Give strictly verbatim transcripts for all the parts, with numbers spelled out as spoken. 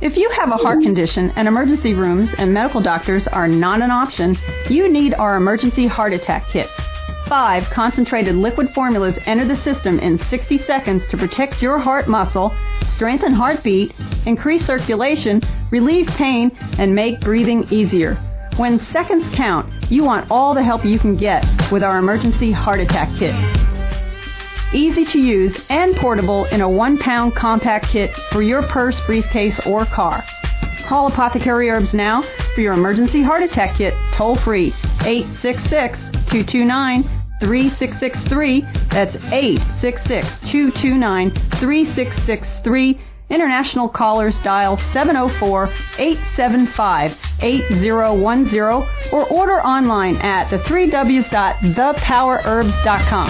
If you have a heart condition and emergency rooms and medical doctors are not an option, you need our Emergency Heart Attack Kit. Five concentrated liquid formulas enter the system in sixty seconds to protect your heart muscle, strengthen heartbeat, increase circulation, relieve pain, and make breathing easier. When seconds count, you want all the help you can get with our Emergency Heart Attack Kit. Easy to use and portable in a one-pound compact kit for your purse, briefcase, or car. Call Apothecary Herbs now for your Emergency Heart Attack Kit toll-free, eight six six, two two nine, three six six three. That's eight six six, two two nine, three six six three. International callers dial seven oh four, eight seven five, eight oh one oh or order online at the three w's dot the power herbs dot com.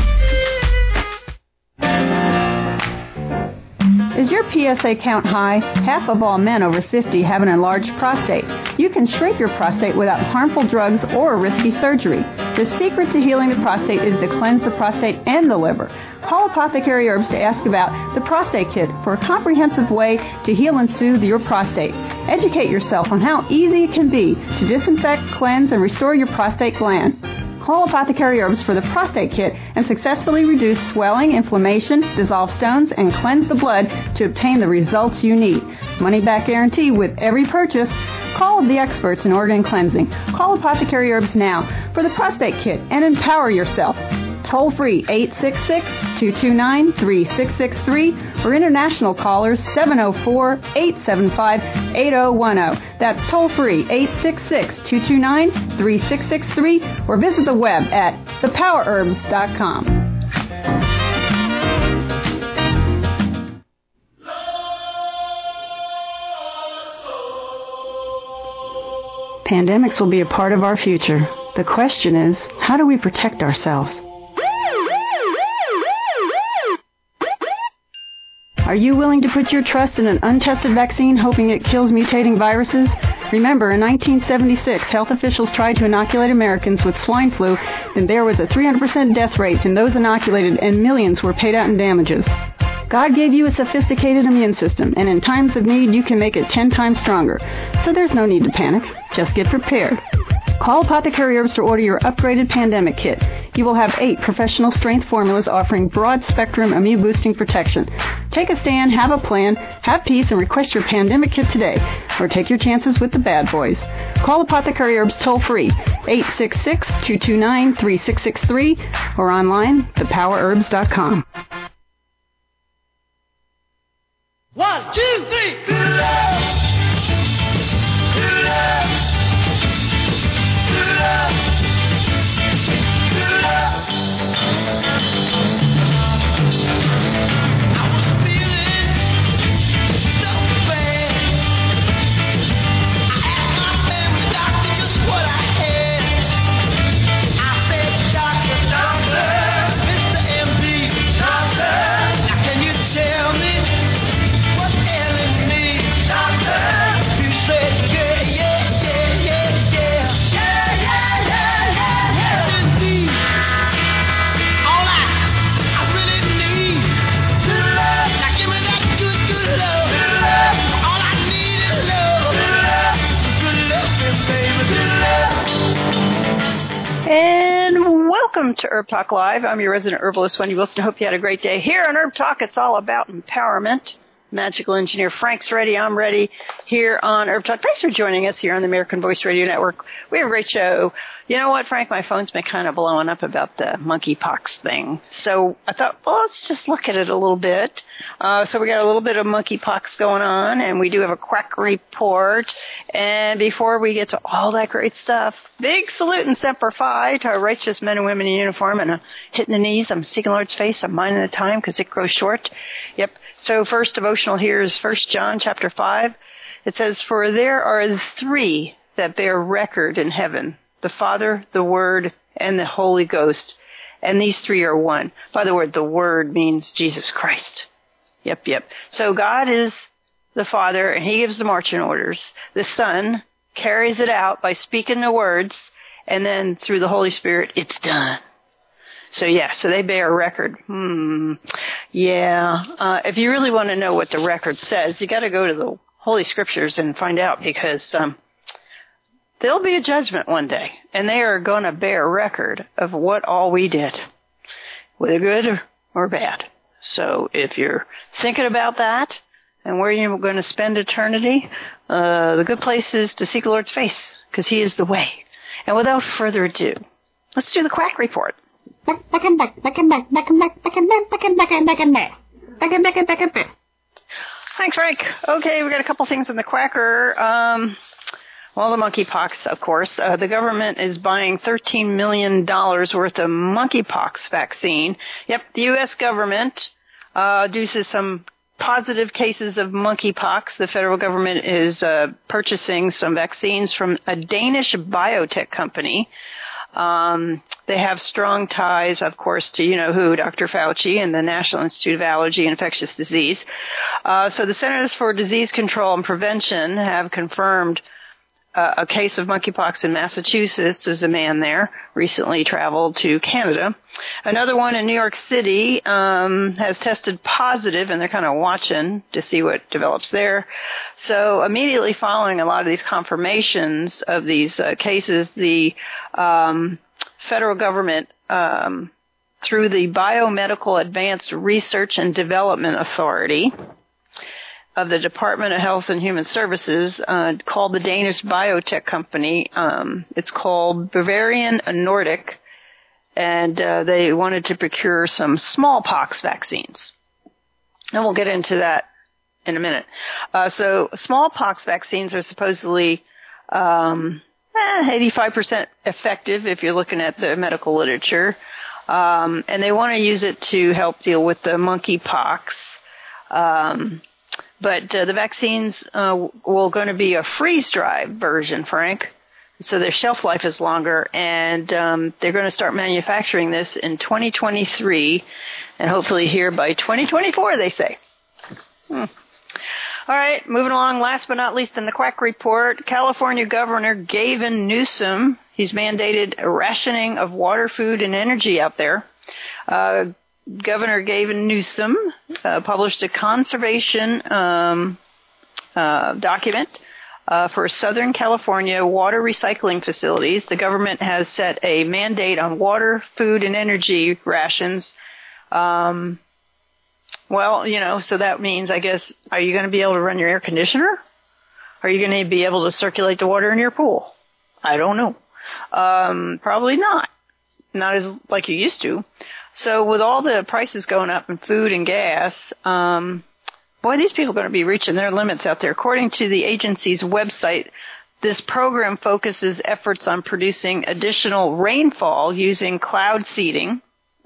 Is your P S A count high? Half of all men over fifty have an enlarged prostate. You can shrink your prostate without harmful drugs or risky surgery. The secret to healing the prostate is to cleanse the prostate and the liver. Call Apothecary Herbs to ask about the Prostate Kit for a comprehensive way to heal and soothe your prostate. Educate yourself on how easy it can be to disinfect, cleanse, and restore your prostate gland. Call Apothecary Herbs for the Prostate Kit and successfully reduce swelling, inflammation, dissolve stones, and cleanse the blood to obtain the results you need. Money back guarantee with every purchase. Call the experts in organ cleansing. Call Apothecary Herbs now for the Prostate Kit and empower yourself. Toll free eight six six, two two nine, three six six three or international callers seven oh four, eight seven five, eight oh one oh. That's toll free eight six six, two two nine, three six six three or visit the web at the power herbs dot com. Pandemics will be a part of our future. The question is, how do we protect ourselves? Are you willing to put your trust in an untested vaccine hoping it kills mutating viruses? Remember, in nineteen seventy-six, health officials tried to inoculate Americans with swine flu, and there was a three hundred percent death rate in those inoculated, and millions were paid out in damages. God gave you a sophisticated immune system, and in times of need, you can make it ten times stronger. So there's no need to panic. Just get prepared. Call Apothecary Herbs to order your upgraded pandemic kit. You will have eight professional strength formulas offering broad-spectrum immune-boosting protection. Take a stand, have a plan, have peace, and request your pandemic kit today. Or take your chances with the bad boys. Call Apothecary Herbs toll-free, eight six six, two two nine, three six six three, or online, the power herbs dot com. One, two, three. Good love. Good love. Good love. Good love. I was feeling so bad. I asked my family doctor just what I had. I said, Doctor, doctor, Mister M D, doctor, now can you tell me what's ailing me, doctor? You said, yeah, yeah, yeah, yeah, yeah. Yeah, yeah, yeah, yeah, yeah. Indeed. All I, I really need good love. Now give me that good, good love. Good love. All I need is love. Good love. Good love, baby, good love. And welcome to Herb Talk Live. I'm your resident herbalist, Wendy Wilson. Hope you had a great day. Here on Herb Talk, it's all about empowerment. Magical engineer Frank's ready. I'm ready here on Herb Talk. Thanks for joining us here on the American Voice Radio Network. We have a great show. You know what, Frank? My phone's been kind of blowing up about the monkeypox thing. So I thought, well, let's just look at it a little bit. Uh, so we got a little bit of monkeypox going on, and we do have a quack report. And before we get to all that great stuff, big salute and semper fi to our righteous men and women in uniform. And uh, hitting the knees, I'm seeking Lord's face. I'm minding the time because it grows short. Yep. So first devotional here is First John chapter five. It says, for there are three that bear record in heaven, the Father, the Word, and the Holy Ghost. And these three are one. By the word, the Word means Jesus Christ. Yep, yep. So God is the Father, and He gives the marching orders. The Son carries it out by speaking the words, and then through the Holy Spirit, it's done. So, yeah, so they bear a record. Hmm. Yeah. Uh, if you really want to know what the record says, you got to go to the Holy Scriptures and find out, because um, there'll be a judgment one day, and they are going to bear record of what all we did, whether good or bad. So if you're thinking about that and where you're going to spend eternity, uh, the good place is to seek the Lord's face, because He is the way. And without further ado, let's do the Quack Report. Thanks, Frank. Okay, we got a couple things in the Quacker. Um, well, the monkeypox, of course. Uh, the government is buying thirteen million dollars worth of monkeypox vaccine. Yep, the U S government, uh, due to some positive cases of monkeypox, the federal government is uh, purchasing some vaccines from a Danish biotech company. Um, they have strong ties, of course, to, you know who, Doctor Fauci and the National Institute of Allergy and Infectious Disease. Uh, so the Centers for Disease Control and Prevention have confirmed uh, a case of monkeypox in Massachusetts. There's a man there recently traveled to Canada. Another one in New York City um, has tested positive, and they're kind of watching to see what develops there. So immediately following a lot of these confirmations of these uh, cases, the um, federal government, um, through the Biomedical Advanced Research and Development Authority of the Department of Health and Human Services, uh, called the Danish biotech company. Um, it's called Bavarian Nordic, and uh, they wanted to procure some smallpox vaccines. And we'll get into that in a minute. Uh, so smallpox vaccines are supposedly um, eh, eighty-five percent effective if you're looking at the medical literature. Um, and they want to use it to help deal with the monkeypox. Um, but uh, the vaccines uh, will going to be a freeze-dried version, Frank. So their shelf life is longer, and um, they're going to start manufacturing this in twenty twenty-three, and hopefully here by twenty twenty-four, they say. Hmm. All right, moving along, last but not least in the Quack Report, California Governor Gavin Newsom, he's mandated a rationing of water, food, and energy out there. Uh, Governor Gavin Newsom uh, published a conservation um, uh, document uh, for Southern California water recycling facilities. The government has set a mandate on water, food, and energy rations. Um Well, you know, so that means, I guess, are you going to be able to run your air conditioner? Are you going to be able to circulate the water in your pool? I don't know. Um, probably not. Not as like you used to. So with all the prices going up in food and gas, um, boy, these people are going to be reaching their limits out there. According to the agency's website, this program focuses efforts on producing additional rainfall using cloud seeding.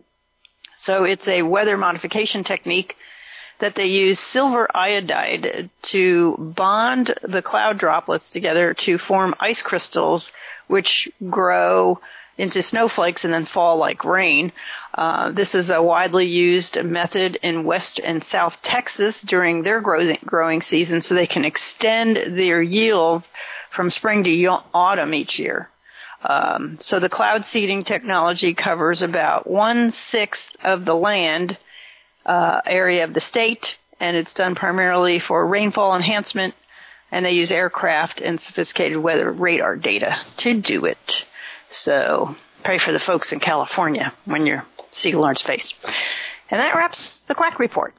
So it's a weather modification technique that they use silver iodide to bond the cloud droplets together to form ice crystals, which grow into snowflakes and then fall like rain. Uh, this is a widely used method in West and South Texas during their growing, growing season, so they can extend their yield from spring to autumn each year. Um, so the cloud seeding technology covers about one-sixth of the land uh, area of the state, and it's done primarily for rainfall enhancement, and they use aircraft and sophisticated weather radar data to do it. So pray for the folks in California when you're seeing Lawrence face. And that wraps the Quack Report.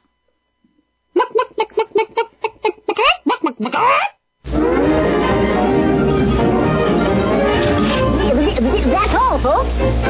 That's all, folks.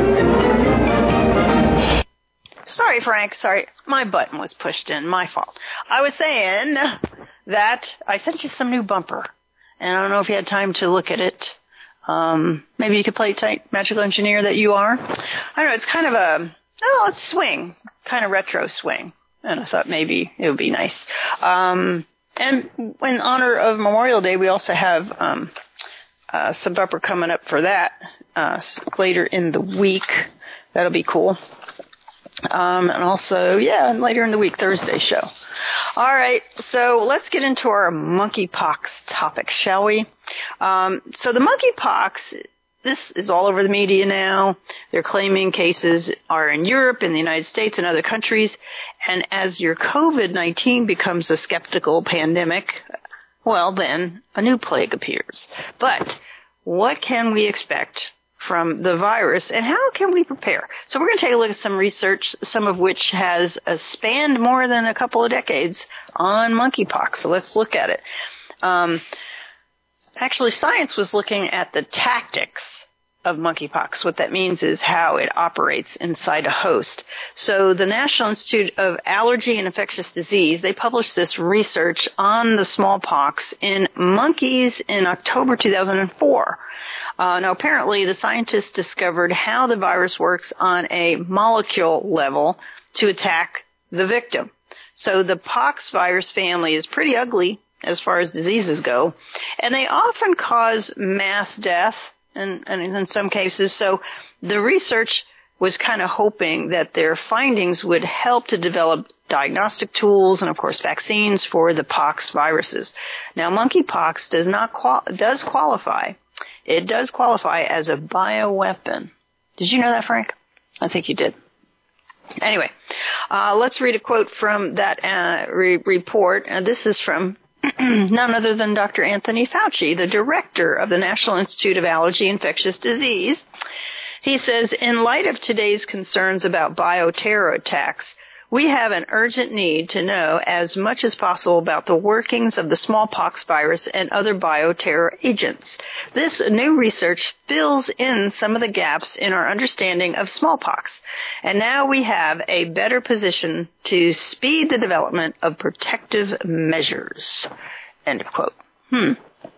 Sorry, Frank. Sorry. My button was pushed in. My fault. I was saying that I sent you some new bumper, and I don't know if you had time to look at it. Um, maybe you could play tight magical engineer that you are. I don't know. It's kind of a, oh, it's swing, kind of retro swing. And I thought maybe it would be nice. Um, and in honor of Memorial Day, we also have um, uh, some bumper coming up for that uh, later in the week. That'll be cool. Um, and also, yeah, and later in the week, Thursday show. All right, so let's get into our monkeypox topic, shall we? Um, so the monkeypox, this is all over the media now. They're claiming cases are in Europe, in the United States, and other countries. And as your COVID nineteen becomes a skeptical pandemic, well, then a new plague appears. But what can we expect from the virus, and how can we prepare? So we're going to take a look at some research, some of which has uh, spanned more than a couple of decades on monkeypox. So let's look at it. Um, actually, science was looking at the tactics of monkeypox. What that means is how it operates inside a host. So the National Institute of Allergy and Infectious Disease, they published this research on the smallpox in monkeys in October two thousand four. Uh, now, apparently, the scientists discovered how the virus works on a molecule level to attack the victim. So the pox virus family is pretty ugly as far as diseases go, and they often cause mass death, and, and in some cases. So the research was kind of hoping that their findings would help to develop diagnostic tools and, of course, vaccines for the pox viruses. Now, monkeypox does not qual- does qualify. It does qualify as a bioweapon. Did you know that, Frank? I think you did. Anyway, uh, let's read a quote from that uh, re- report. Uh, this is from none other than Doctor Anthony Fauci, the director of the National Institute of Allergy and Infectious Disease. He says, in light of today's concerns about bioterror attacks, we have an urgent need to know as much as possible about the workings of the smallpox virus and other bioterror agents. This new research fills in some of the gaps in our understanding of smallpox, and now we have a better position to speed the development of protective measures. End of quote. Hmm.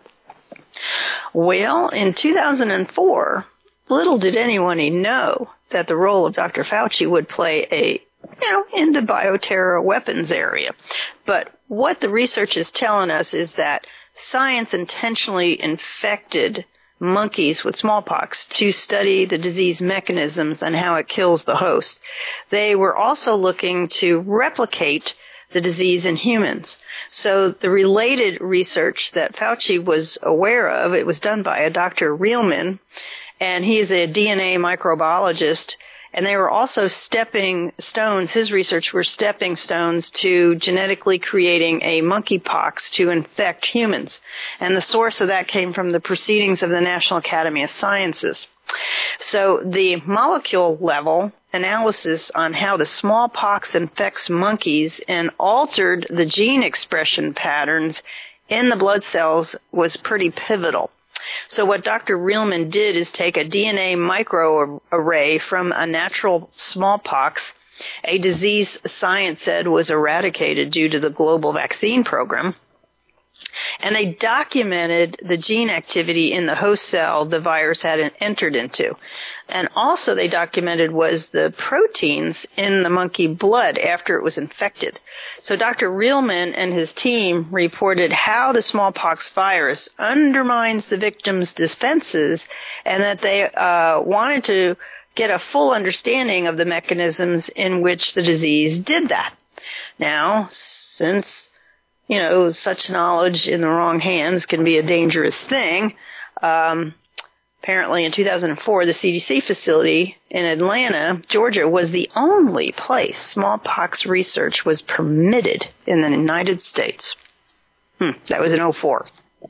Well, in two thousand four, little did anyone know that the role of Doctor Fauci would play a you know, in the bioterror weapons area. But what the research is telling us is that science intentionally infected monkeys with smallpox to study the disease mechanisms and how it kills the host. They were also looking to replicate the disease in humans. So the related research that Fauci was aware of, it was done by a Doctor Reilman, and he is a D N A microbiologist. And they were also stepping stones, his research were stepping stones to genetically creating a monkeypox to infect humans. And the source of that came from the proceedings of the National Academy of Sciences. So the molecule level analysis on how the smallpox infects monkeys and altered the gene expression patterns in the blood cells was pretty pivotal. So what Doctor Reilman did is take a D N A microarray from a natural smallpox, a disease science said was eradicated due to the global vaccine program, and they documented the gene activity in the host cell the virus had entered into. And also they documented was the proteins in the monkey blood after it was infected. So Doctor Reilman and his team reported how the smallpox virus undermines the victim's defenses, and that they uh, wanted to get a full understanding of the mechanisms in which the disease did that. Now, since you know, such knowledge in the wrong hands can be a dangerous thing. Um, apparently in two thousand four, the C D C facility in Atlanta, Georgia, was the only place smallpox research was permitted in the United States. Hmm, that was in oh four.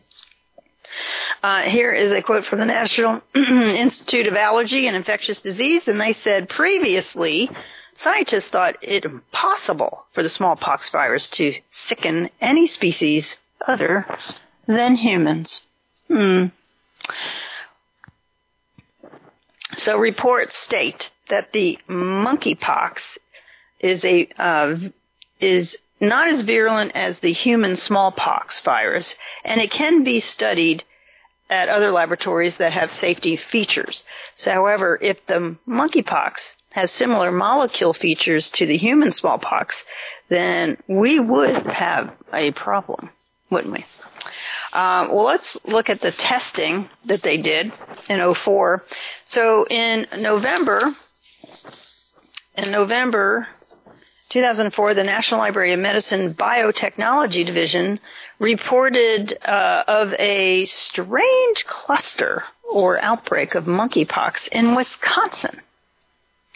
Uh, here is a quote from the National Institute of Allergy and Infectious Disease, and they said previously, scientists thought it impossible for the smallpox virus to sicken any species other than humans. Hmm. So reports state that the monkeypox is a uh, is not as virulent as the human smallpox virus, and it can be studied at other laboratories that have safety features. So, however, if the monkeypox has similar molecule features to the human smallpox, then we would have a problem, wouldn't we? Uh, well, let's look at the testing that they did in oh four. So in November, in November two thousand four, the National Library of Medicine Biotechnology Division reported uh, of a strange cluster or outbreak of monkeypox in Wisconsin.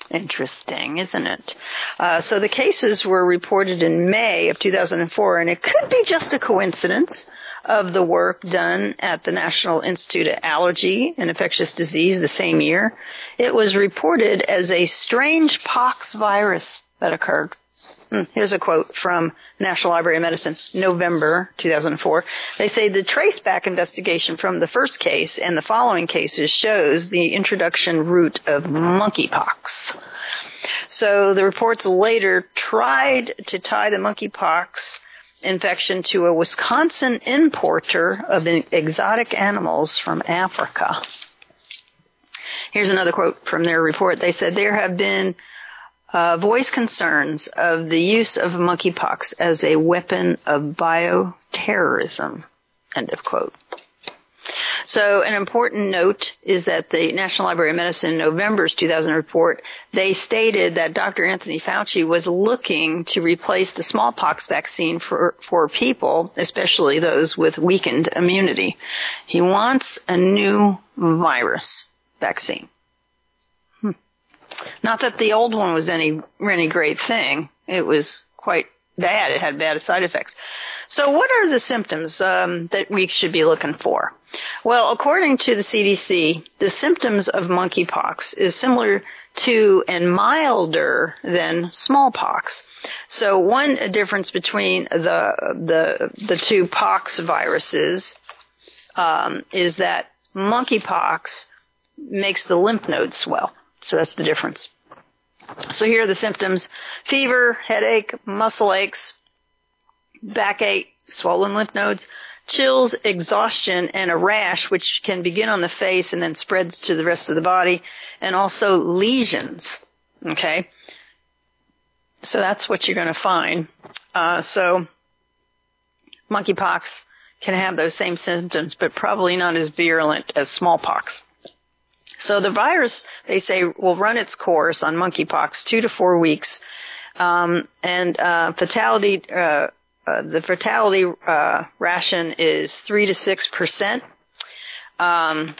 Interesting, isn't it? Uh, so the cases were reported in May of two thousand four, and it could be just a coincidence of the work done at the National Institute of Allergy and Infectious Disease the same year. It was reported as a strange pox virus that occurred. Here's a quote from National Library of Medicine, November two thousand four. They say the traceback investigation from the first case and the following cases shows the introduction route of monkeypox. So the reports later tried to tie the monkeypox infection to a Wisconsin importer of exotic animals from Africa. Here's another quote from their report. They said there have been Uh, voice concerns of the use of monkeypox as a weapon of bioterrorism, end of quote. So an important note is that the National Library of Medicine in November's two thousand report, they stated that Doctor Anthony Fauci was looking to replace the smallpox vaccine for, for people, especially those with weakened immunity. He wants a new virus vaccine. Not that the old one was any any great thing. It was quite bad. It had bad side effects. So what are the symptoms um, that we should be looking for? Well, according to the C D C, the symptoms of monkeypox is similar to and milder than smallpox. So one difference between the the the two pox viruses um, is that monkeypox makes the lymph nodes swell. So that's the difference. So here are the symptoms: fever, headache, muscle aches, backache, swollen lymph nodes, chills, exhaustion, and a rash, which can begin on the face and then spreads to the rest of the body, and also lesions. Okay? So that's what you're going to find. Uh, so monkeypox can have those same symptoms, but probably not as virulent as smallpox. So the virus, they say, will run its course on monkeypox two to four weeks, um, and uh, fatality, uh, uh, the fatality uh, ration is three to six percent, um,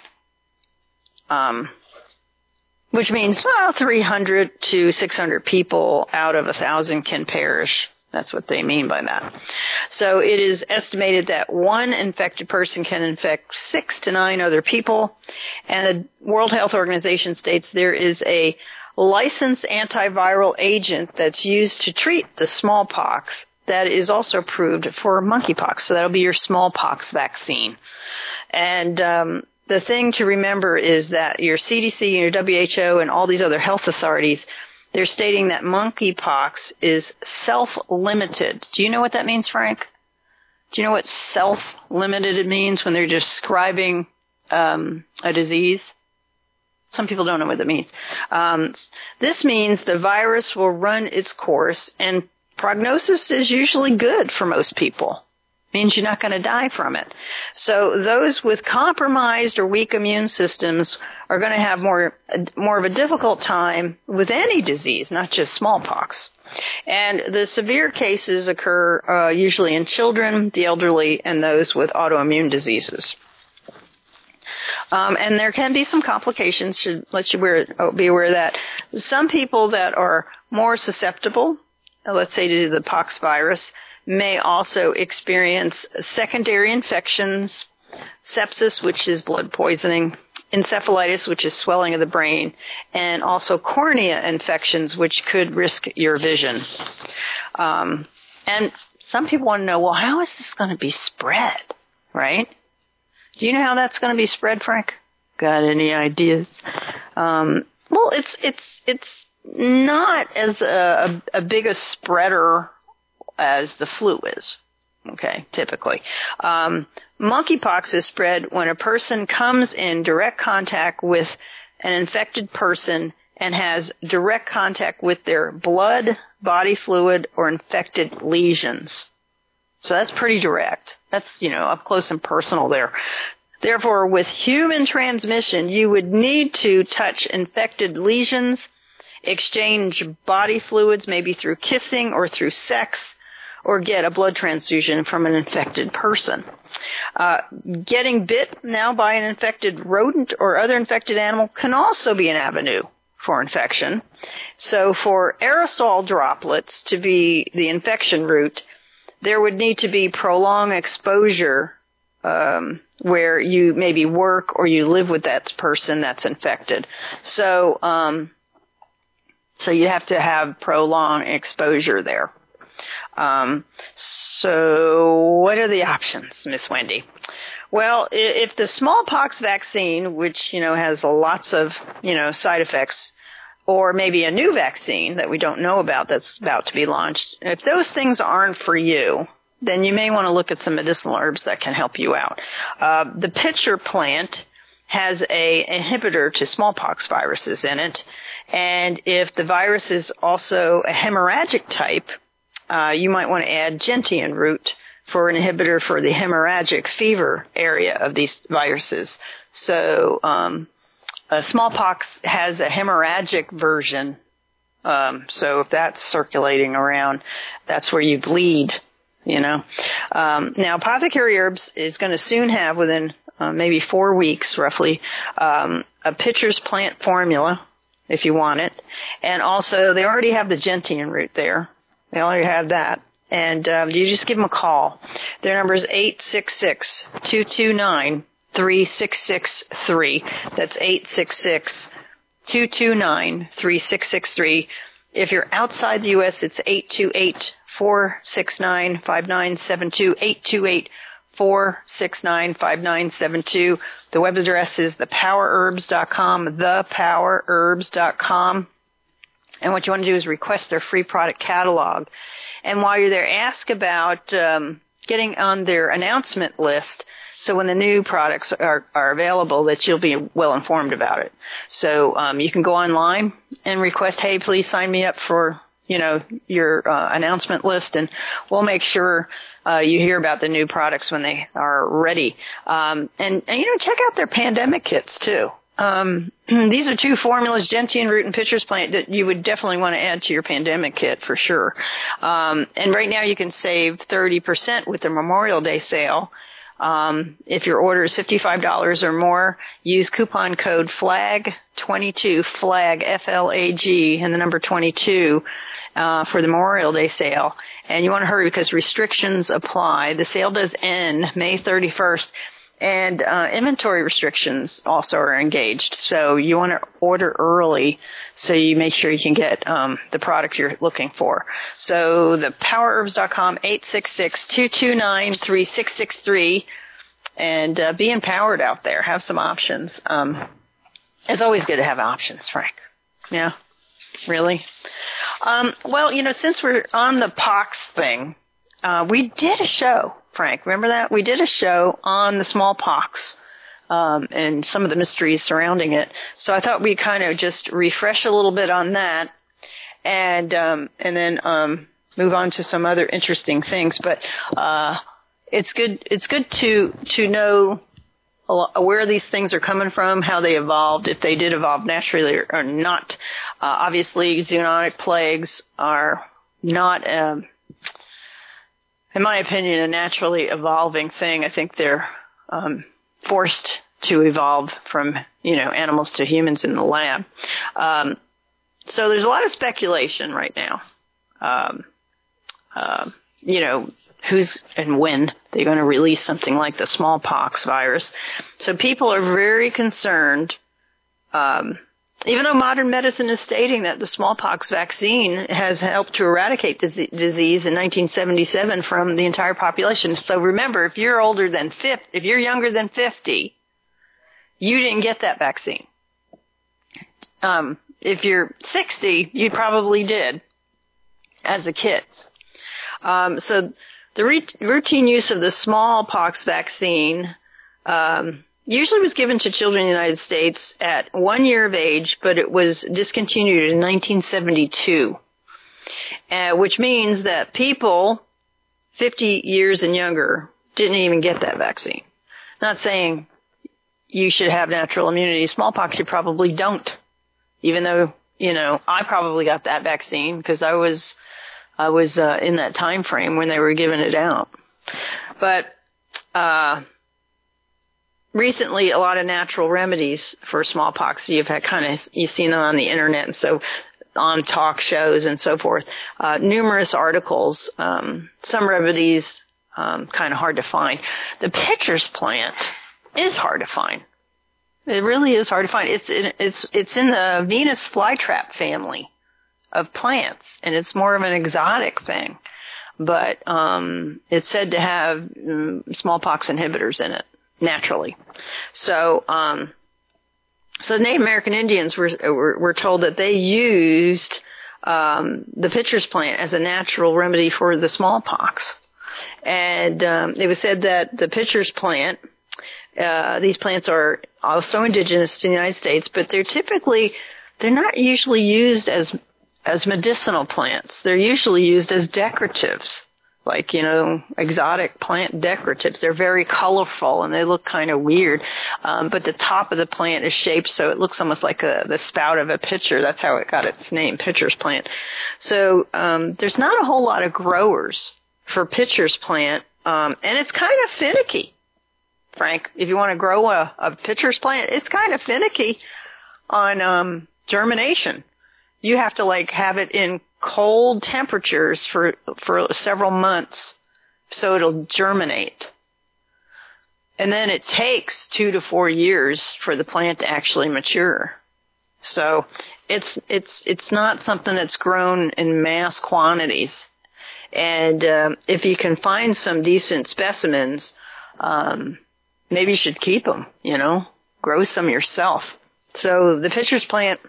um, which means well, three hundred to six hundred people out of a thousand can perish. That's what they mean by that. So it is estimated that one infected person can infect six to nine other people. And the World Health Organization states there is a licensed antiviral agent that's used to treat the smallpox that is also approved for monkeypox. So that'll be your smallpox vaccine. And um, the thing to remember is that your C D C and your W H O and all these other health authorities, they're stating that monkeypox is self-limited. Do you know what that means, Frank? Do you know what self-limited it means when they're describing um, a disease? Some people don't know what that means. Um, this means the virus will run its course, and prognosis is usually good for most people. Means you're not going to die from it. So those with compromised or weak immune systems are going to have more more of a difficult time with any disease, not just smallpox. And the severe cases occur uh, usually in children, the elderly, and those with autoimmune diseases. Um, and there can be some complications. Should let you aware, be aware of that. Some people that are more susceptible, let's say to the pox virus, may also experience secondary infections, sepsis, which is blood poisoning, encephalitis, which is swelling of the brain, and also cornea infections, which could risk your vision. Um, and some people want to know, well, how is this going to be spread, right? Do you know how that's going to be spread, Frank? Got any ideas? Um, well, it's it's it's not as a, a, a big a spreader as the flu is, okay, typically. Um, monkeypox is spread when a person comes in direct contact with an infected person and has direct contact with their blood, body fluid, or infected lesions. So that's pretty direct. That's, you know, up close and personal there. Therefore, with human transmission, you would need to touch infected lesions, exchange body fluids, maybe through kissing or through sex, or get a blood transfusion from an infected person. Uh, getting bit now by an infected rodent or other infected animal can also be an avenue for infection. So for aerosol droplets to be the infection route, there would need to be prolonged exposure um, where you maybe work or you live with that person that's infected. So, um, so you have to have prolonged exposure there. Um, so what are the options, Miss Wendy? Well, if the smallpox vaccine, which, you know, has lots of, you know, side effects, or maybe a new vaccine that we don't know about that's about to be launched, if those things aren't for you, then you may want to look at some medicinal herbs that can help you out. Uh, the pitcher plant has a inhibitor to smallpox viruses in it, and if the virus is also a hemorrhagic type, uh, you might want to add gentian root for an inhibitor for the hemorrhagic fever area of these viruses. So, um, uh, smallpox has a hemorrhagic version. Um, so if that's circulating around, that's where you bleed, you know. Um, now, Apothecary Herbs is going to soon have, within uh, maybe four weeks roughly, um, a pitcher's plant formula, if you want it. And also, they already have the gentian root there. They already have that. And um, you just give them a call. Their number is eight six six, two two nine, three six six three. That's eight six six, two two nine, three six six three. If you're outside the U S, it's eight two eight, four six nine, five nine seven two, eight two eight, four six nine, five nine seven two. The web address is the power herbs dot com, the power herbs dot com. And what you want to do is request their free product catalog. And while you're there, ask about um, getting on their announcement list so when the new products are, are available that you'll be well informed about it. So um, you can go online and request, hey, please sign me up for, you know, your uh, announcement list, and we'll make sure uh, you hear about the new products when they are ready. Um, and, and, you know, check out their pandemic kits, too. Um, these are two formulas, gentian root and pitcher's plant, that you would definitely want to add to your pandemic kit for sure. Um, and right now you can save thirty percent with the Memorial Day sale. Um, if your order is fifty-five dollars or more, use coupon code flag twenty-two, flag, F L A G, and the number twenty-two, uh, for the Memorial Day sale. And you want to hurry because restrictions apply. The sale does end May thirty-first. And uh, inventory restrictions also are engaged. So you want to order early so you make sure you can get um, the product you're looking for. So the power herbs dot com, eight six six, two two nine, three six six three. And uh, be empowered out there. Have some options. Um, it's always good to have options, Frank. Yeah, really. Um, well, you know, since we're on the pox thing, uh, we did a show. Frank, remember that? We did a show on the smallpox um, and some of the mysteries surrounding it. So I thought we'd kind of just refresh a little bit on that and um, and then um, move on to some other interesting things. But uh, it's good it's good to to know where these things are coming from, how they evolved, if they did evolve naturally or, or not. Uh, obviously, zoonotic plagues are not um, in my opinion, a naturally evolving thing. I think they're um, forced to evolve from, you know, animals to humans in the lab. Um, so there's a lot of speculation right now. Um, uh, you know, who's and when they're going to release something like the smallpox virus. So people are very concerned. Um, Even though modern medicine is stating that the smallpox vaccine has helped to eradicate the z- disease in nineteen seventy-seven from the entire population. So remember, if you're older than fifty, if you're younger than fifty, you didn't get that vaccine. Um, if you're sixty, you probably did as a kid. Um, so the re- routine use of the smallpox vaccine, um, usually was given to children in the United States at one year of age, but it was discontinued in nineteen seventy-two, uh, which means that people fifty years and younger didn't even get that vaccine. Not saying you should have natural immunity. Smallpox, you probably don't, even though, you know, I probably got that vaccine because I was I was uh, in that time frame when they were giving it out. But uh recently a lot of natural remedies for smallpox. You've had kind of, you've seen them on the internet and so on talk shows and so forth. Uh, numerous articles, um, some remedies, um, kind of hard to find. The pitcher's plant is hard to find. It really is hard to find. It's in, it's it's in the Venus flytrap family of plants, and it's more of an exotic thing. But um, it's said to have um, smallpox inhibitors in it naturally. So, um, so Native American Indians were were, were told that they used um, the pitcher's plant as a natural remedy for the smallpox, and um, it was said that the pitcher's plant. Uh, these plants are also indigenous to the United States, but they're typically, they're not usually used as, as medicinal plants. They're usually used as decoratives, like, you know, exotic plant decoratives. They're very colorful and they look kind of weird. Um, but the top of the plant is shaped so it looks almost like a, the spout of a pitcher. That's how it got its name, pitcher's plant. So, um, there's not a whole lot of growers for pitcher's plant, um, and it's kind of finicky. Frank, if you want to grow a, a pitcher's plant, it's kind of finicky on um, germination. You have to like have it in cold temperatures for for several months so it'll germinate. And then it takes two to four years for the plant to actually mature. So it's it's it's not something that's grown in mass quantities. And um, if you can find some decent specimens, um, maybe you should keep them, you know, grow some yourself. So the pitcher's plant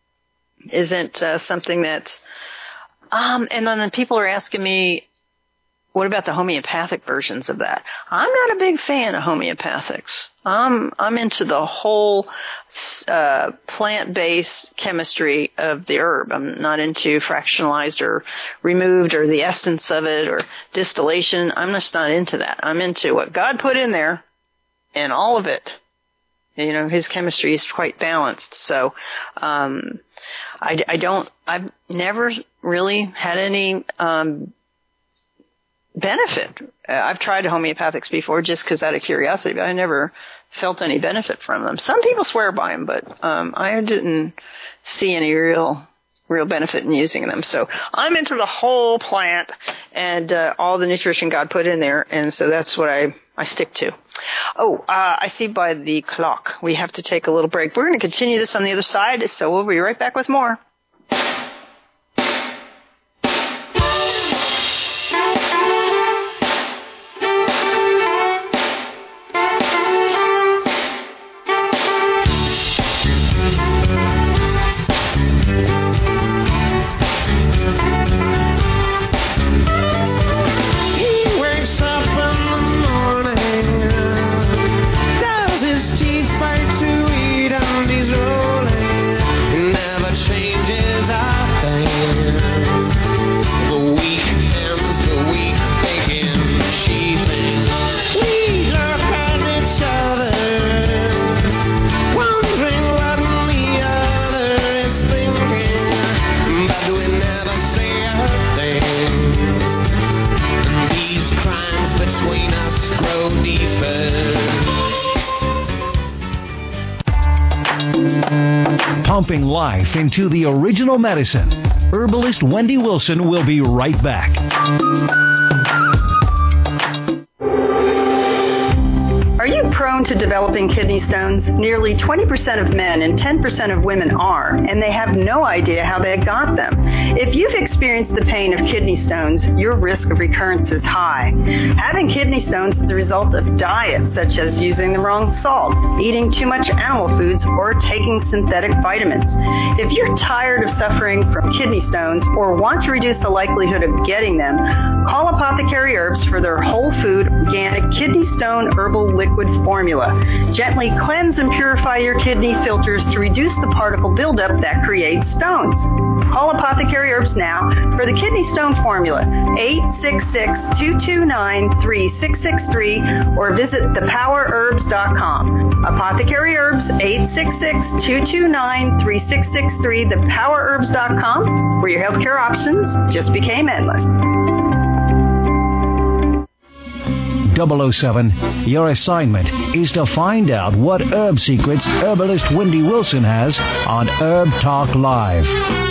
isn't uh, something that's, um, and then people are asking me, what about the homeopathic versions of that? I'm not a big fan of homeopathics. I'm, I'm into the whole, uh, plant-based chemistry of the herb. I'm not into fractionalized or removed or the essence of it or distillation. I'm just not into that. I'm into what God put in there. And all of it, you know, his chemistry is quite balanced. So, um, I, I don't, I've never really had any, um, benefit. Uh, I've tried homeopathics before just because out of curiosity, but I never felt any benefit from them. Some people swear by them, but, um, I didn't see any real, real benefit in using them. So I'm into the whole plant and, uh, all the nutrition God put in there. And so that's what I, I stick to. Oh, uh, I see by the clock we have to take a little break. We're going to continue this on the other side, so we'll be right back with more. Pumping life into the original medicine. Herbalist Wendy Wilson will be right back. Are you prone to developing kidney stones? Nearly twenty percent of men and ten percent of women are, and they have no idea how they got them. If you've experienced the pain of kidney stones, your risk of recurrence is high. Having kidney stones is the result of diets such as using the wrong salt, eating too much animal foods, or taking synthetic vitamins. If you're tired of suffering from kidney stones or want to reduce the likelihood of getting them, call Apothecary Herbs for their whole food, organic kidney stone herbal liquid formula. Gently cleanse and purify your kidney filters to reduce the particle buildup that creates stones. Call Apothecary Herbs now for the kidney stone formula, eight six six, two two nine, three six six three, or visit the power herbs dot com. Apothecary Herbs, eight six six, two two nine, three six six three, the power herbs dot com, where your healthcare options just became endless. double oh seven. Your assignment is to find out what herb secrets herbalist Wendy Wilson has on Herb Talk Live.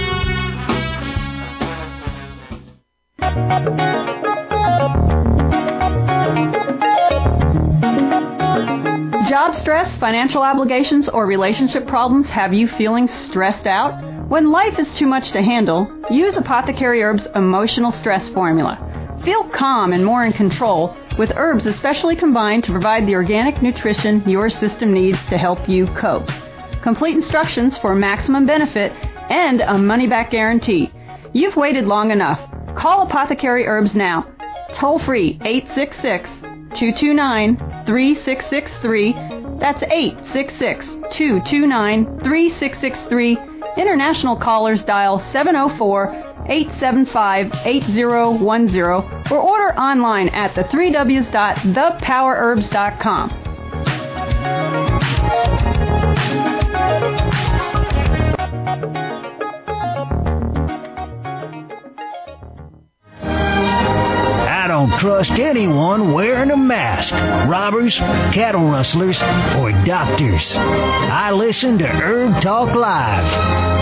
Job stress, financial obligations, or relationship problems have you feeling stressed out? When life is too much to handle, use Apothecary Herbs Emotional Stress Formula. Feel calm and more in control with herbs especially combined to provide the organic nutrition your system needs to help you cope. Complete instructions for maximum benefit and a money-back guarantee. You've waited long enough. Call Apothecary Herbs now. Toll free eight six six, two two nine, three six six three. That's eight six six, two two nine, three six six three. International callers dial seven oh four, eight seven five, eight oh one oh or order online at the three W's dot the power herbs dot com. I don't trust anyone wearing a mask. Robbers, cattle rustlers, or doctors. I listen to Herb Talk Live.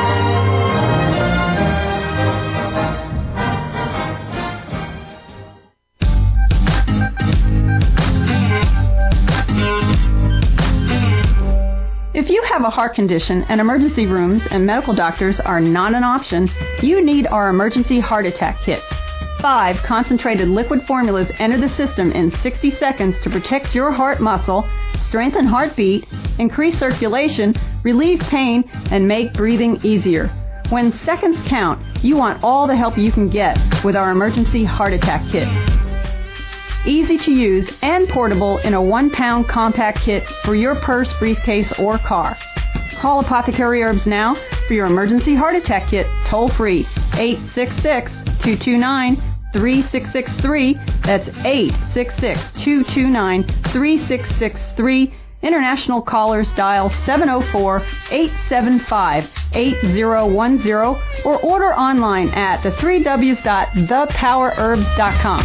If you have a heart condition and emergency rooms and medical doctors are not an option, you need our emergency heart attack kit. Five concentrated liquid formulas enter the system in sixty seconds to protect your heart muscle, strengthen heartbeat, increase circulation, relieve pain, and make breathing easier. When seconds count, you want all the help you can get with our emergency heart attack kit. Easy to use and portable in a one-pound compact kit for your purse, briefcase, or car. Call Apothecary Herbs now for your emergency heart attack kit toll free eight six six, two two nine, three six six three. That's eight six six, two two nine, three six six three. International callers dial seven oh four, eight seven five, eight oh one oh or order online at the three W's dot the power herbs dot com.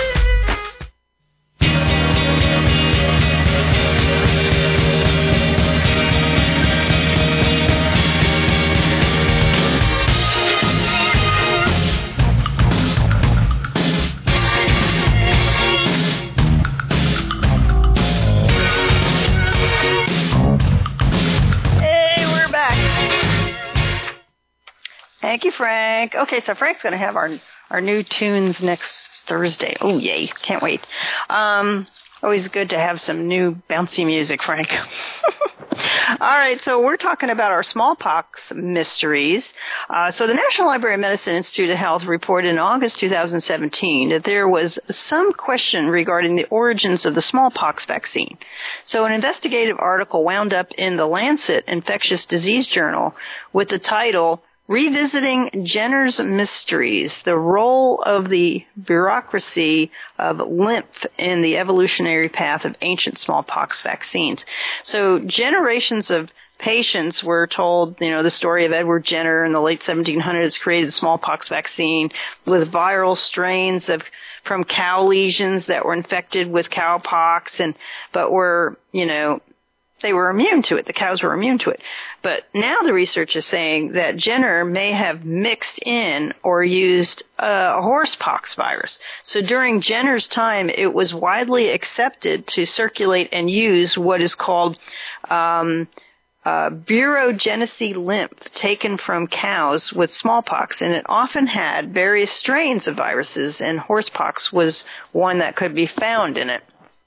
Thank you, Frank. Okay, so Frank's going to have our our new tunes next Thursday. Oh, yay. Can't wait. Um, always good to have some new bouncy music, Frank. All right, so we're talking about our smallpox mysteries. Uh, so the National Library of Medicine Institute of Health reported in August two thousand seventeen that there was some question regarding the origins of the smallpox vaccine. So an investigative article wound up in the Lancet Infectious Disease Journal with the title, Revisiting Jenner's Mysteries, the Role of the Bureaucracy of Lymph in the Evolutionary Path of Ancient Smallpox Vaccines. So generations of patients were told, you know, the story of Edward Jenner in the late seventeen hundreds created the smallpox vaccine with viral strains of from cow lesions that were infected with cowpox and but were, you know, they were immune to it. The cows were immune to it. But now the research is saying that Jenner may have mixed in or used a horsepox virus. So during Jenner's time, it was widely accepted to circulate and use what is called um, uh, burogenesy lymph taken from cows with smallpox. And it often had various strains of viruses, and horsepox was one that could be found in it.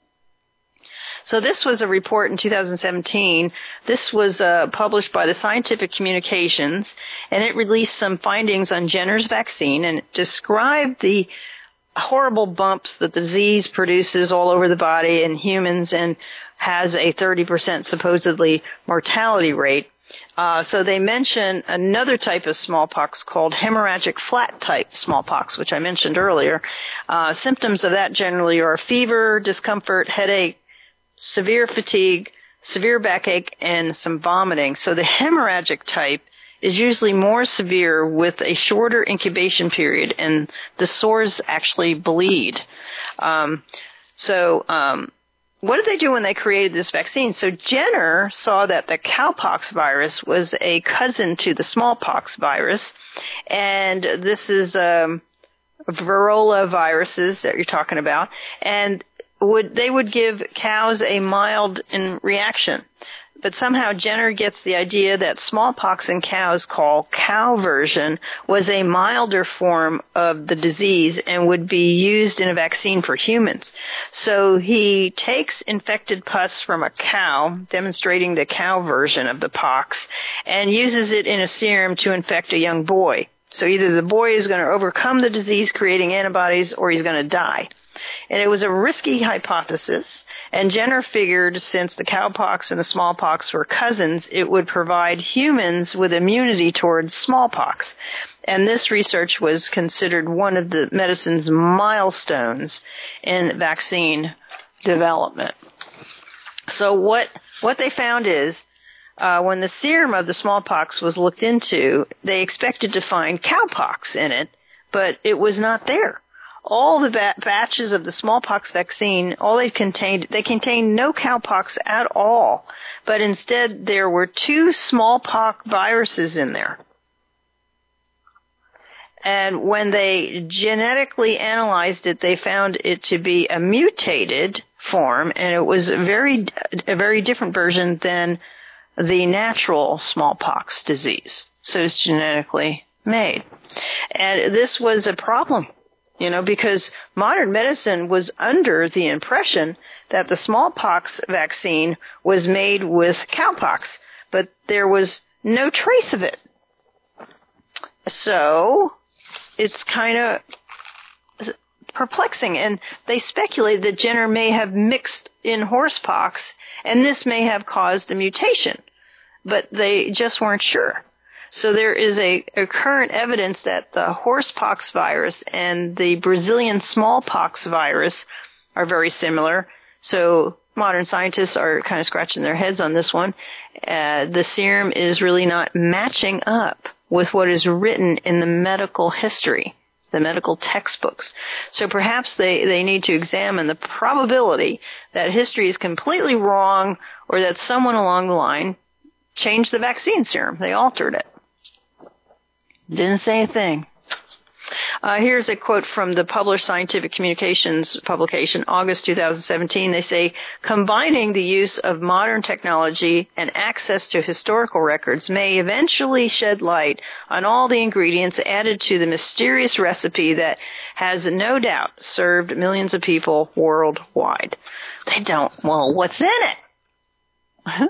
So this was a report in two thousand seventeen. This was uh, published by the Scientific Communications, and it released some findings on Jenner's vaccine, and it described the horrible bumps that the disease produces all over the body in humans and has a thirty percent supposedly mortality rate. Uh, so they mention another type of smallpox called hemorrhagic flat type smallpox, which I mentioned earlier. Uh, symptoms of that generally are fever, discomfort, headache, severe fatigue, severe backache, and some vomiting. So the hemorrhagic type is usually more severe with a shorter incubation period, and the sores actually bleed. Um, So, um, what did they do when they created this vaccine? So Jenner saw that the cowpox virus was a cousin to the smallpox virus, and this is um, Varroa viruses that you're talking about, and would they would give cows a mild in reaction. But somehow Jenner gets the idea that smallpox in cows, called cow version, was a milder form of the disease and would be used in a vaccine for humans. So he takes infected pus from a cow, demonstrating the cow version of the pox, and uses it in a serum to infect a young boy. So either the boy is going to overcome the disease, creating antibodies, or he's going to die. And it was a risky hypothesis, and Jenner figured since the cowpox and the smallpox were cousins, it would provide humans with immunity towards smallpox. And this research was considered one of the medicine's milestones in vaccine development. So what what they found is, uh, when the serum of the smallpox was looked into, they expected to find cowpox in it, but it was not there. All the ba- batches of the smallpox vaccine, all they contained, they contained no cowpox at all, but instead there were two smallpox viruses in there. And when they genetically analyzed it, they found it to be a mutated form, and it was a very, a very different version than the natural smallpox disease. So it's genetically made. And this was a problem. You know, because modern medicine was under the impression that the smallpox vaccine was made with cowpox, but there was no trace of it. So it's kind of perplexing. And they speculated that Jenner may have mixed in horsepox, and this may have caused a mutation, but they just weren't sure. So there is a, a current evidence that the horsepox virus and the Brazilian smallpox virus are very similar. So modern scientists are kind of scratching their heads on this one. Uh, the serum is really not matching up with what is written in the medical history, the medical textbooks. So perhaps they, they need to examine the probability that history is completely wrong, or that someone along the line changed the vaccine serum. They altered it. Didn't say a thing. Uh, here's a quote from the published Scientific Communications publication, August two thousand seventeen. They say, combining the use of modern technology and access to historical records may eventually shed light on all the ingredients added to the mysterious recipe that has no doubt served millions of people worldwide. They don't, well, what's in it?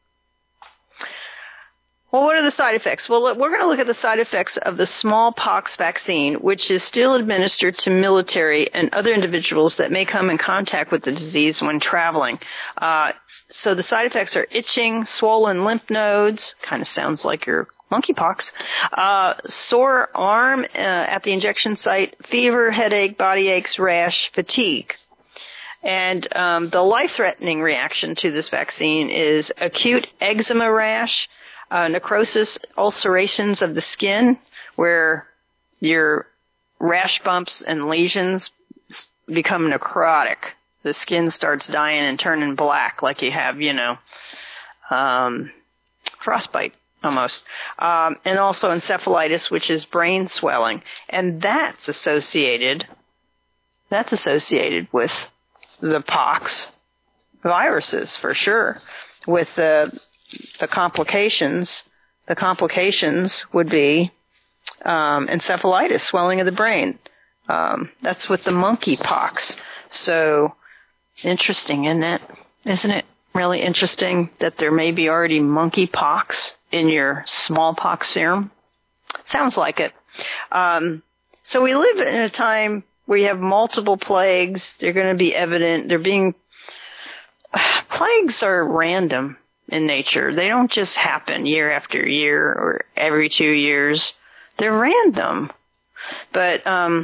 Well, what are the side effects? Well, we're going to look at the side effects of the smallpox vaccine, which is still administered to military and other individuals that may come in contact with the disease when traveling. Uh, so the side effects are itching, swollen lymph nodes, kind of sounds like your monkeypox, uh, sore arm uh, at the injection site, fever, headache, body aches, rash, fatigue. And um, the life-threatening reaction to this vaccine is acute eczema rash, Uh, necrosis, ulcerations of the skin, where your rash bumps and lesions become necrotic. The skin starts dying and turning black, like you have, you know, um, frostbite almost. Um, and also encephalitis, which is brain swelling. And that's associated, that's associated with the pox viruses, for sure, with the The complications, the complications would be um, encephalitis, swelling of the brain. Um, that's with the monkeypox. So interesting, isn't it? Isn't it really interesting that there may be already monkeypox in your smallpox serum? Sounds like it. Um, so we live in a time where you have multiple plagues. They're going to be evident. They're being plagues are random in nature. They don't just happen year after year or every two years. They're random. But um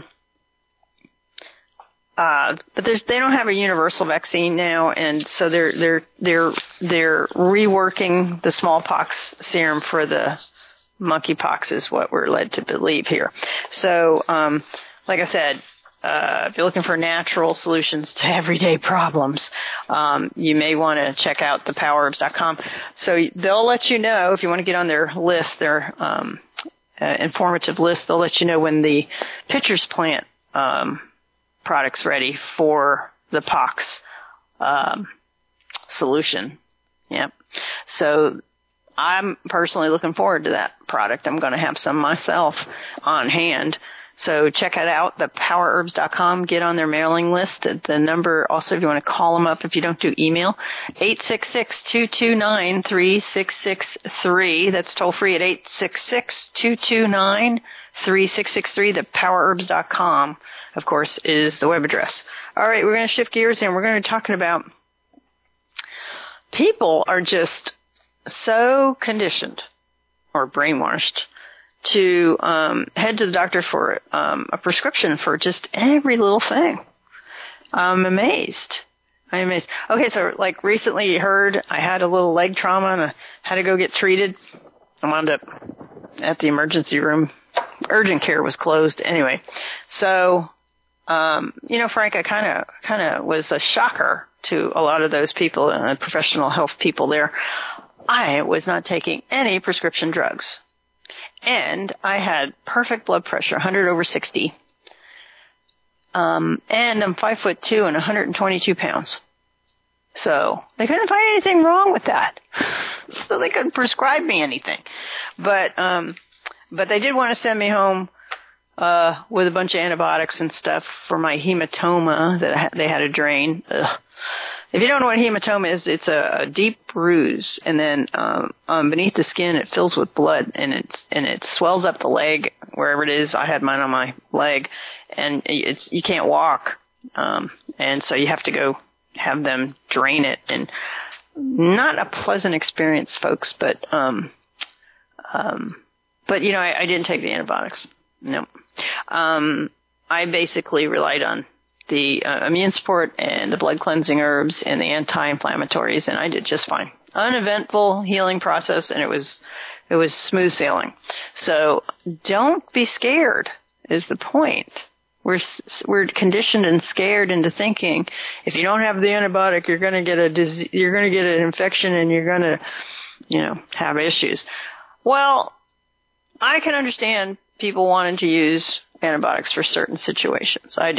uh but there's they don't have a universal vaccine now, and so they're they're they're they're reworking the smallpox serum for the monkeypox is what we're led to believe here. So um like I said, uh, if you're looking for natural solutions to everyday problems, um, you may want to check out the power herbs dot com. So they'll let you know if you want to get on their list, their um, uh, informative list. They'll let you know when the Pitcher's Plant um, product's ready for the pox um, solution. Yep. So I'm personally looking forward to that product. I'm going to have some myself on hand. So check it out, the power herbs dot com. Get on their mailing list. The number, also, if you want to call them up, if you don't do email, eight six six, two two nine, three six six three. That's toll free at eight six six, two two nine, three six six three. The power herbs dot com, of course, is the web address. All right, we're going to shift gears and we're going to be talking about people are just so conditioned or brainwashed to um, head to the doctor for um, a prescription for just every little thing. I'm amazed. I'm amazed. Okay, so like recently you heard I had a little leg trauma and I had to go get treated. I wound up at the emergency room. Urgent care was closed anyway. So, um, you know, Frank, I kind of kind of was a shocker to a lot of those people, uh, professional health people there. I was not taking any prescription drugs. And I had perfect blood pressure, one hundred over sixty. Um, and I'm five foot two and one hundred twenty-two pounds. So they couldn't find anything wrong with that. So they couldn't prescribe me anything. But, um, but they did want to send me home, uh, with a bunch of antibiotics and stuff for my hematoma that I had, they had to drain. Ugh. If you don't know what hematoma is, it's a, a deep bruise, and then um, um, beneath the skin it fills with blood, and it's and it swells up the leg wherever it is. I had mine on my leg, and it's you can't walk, um, and so you have to go have them drain it, and not a pleasant experience, folks. But um, um, but you know I, I didn't take the antibiotics. No, um, I basically relied on the uh, immune support and the blood cleansing herbs and the anti-inflammatories, and I did just fine. Uneventful healing process, and it was it was smooth sailing. So don't be scared is the point. We're we're conditioned and scared into thinking if you don't have the antibiotic, you're going to get a disease, you're going to get an infection, and you're going to, you know, have issues. Well, I can understand people wanting to use antibiotics for certain situations. I do.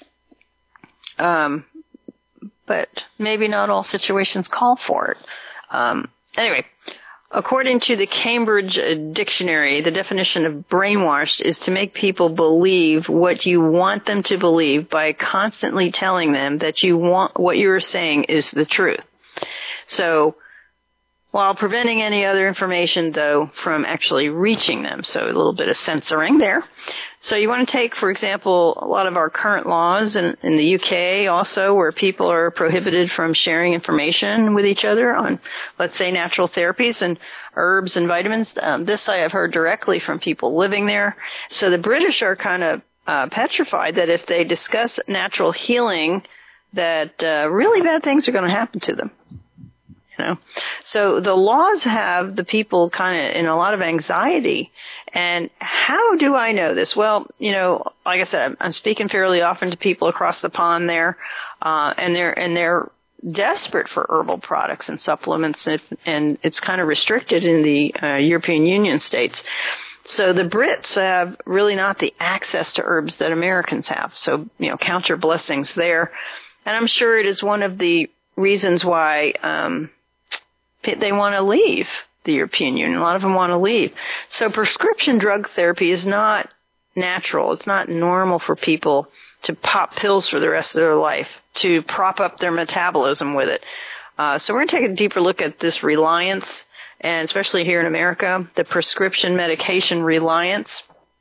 Um, but maybe not all situations call for it. Um, anyway, according to the Cambridge Dictionary, the definition of brainwashed is to make people believe what you want them to believe by constantly telling them that you want what you are saying is the truth. So, while preventing any other information, though, from actually reaching them. So a little bit of censoring there. So you want to take, for example, a lot of our current laws in, in the U K also, where people are prohibited from sharing information with each other on, let's say, natural therapies and herbs and vitamins. Um, this I have heard directly from people living there. So the British are kind of uh, petrified that if they discuss natural healing, that uh, really bad things are going to happen to them. You know, so the laws have the people kind of in a lot of anxiety. And how do I know this? Well, you know, like I said, I'm speaking fairly often to people across the pond there, uh, and they're and they're desperate for herbal products and supplements, and, and it's kind of restricted in the uh, European Union states. So the Brits have really not the access to herbs that Americans have. So, you know, count your blessings there. And I'm sure it is one of the reasons why um they want to leave the European Union. A lot of them want to leave. So prescription drug therapy is not natural. It's not normal for people to pop pills for the rest of their life, to prop up their metabolism with it. Uh, so we're going to take a deeper look at this reliance, and especially here in America, the prescription medication reliance.